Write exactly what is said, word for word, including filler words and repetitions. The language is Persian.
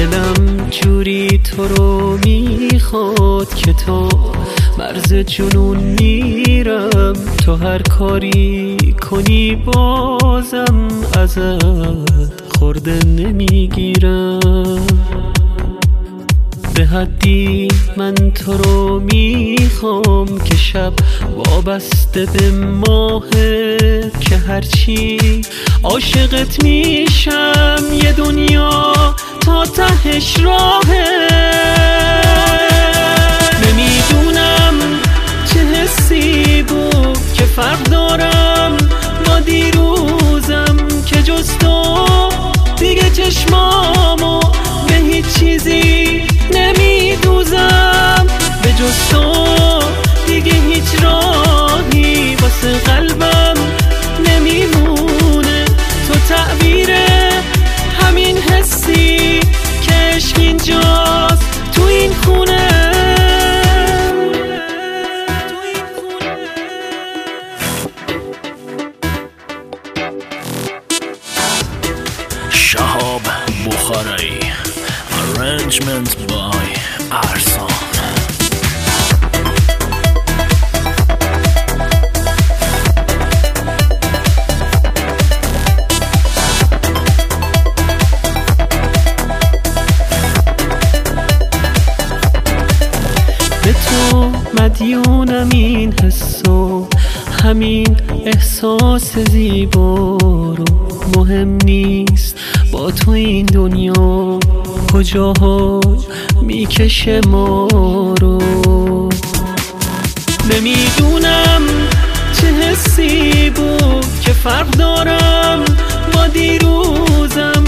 دلم جوری تو رو میخواد که تا مرز جنون میرم، تو هر کاری کنی بازم ازت خورده نمیگیرم. به حدی من تو رو میخوام که شب وابسته به ماهت، که هرچی عاشقت میشم یه دنیا تا تهش راهه. نمیدونم چه حسی بود که فرق دارم با دیروزم، که جز تو دیگه چشمامو به هیچ چیزی نمیدوزم، به جز تو دیگه هیچ راهی واسه قلبم نمیمونه. تو تعبیر همین حسی که عشق اینجاست تو این خونه. شهاب بخاری Arrangement by Arson. به تو مدیونم این حسو، همین احساس زیبا رو. مهم نیست با تو این دنیا کجاها میکشه ما رو. نمیدونم چه حسی بود که فرق دارم با دیروزم،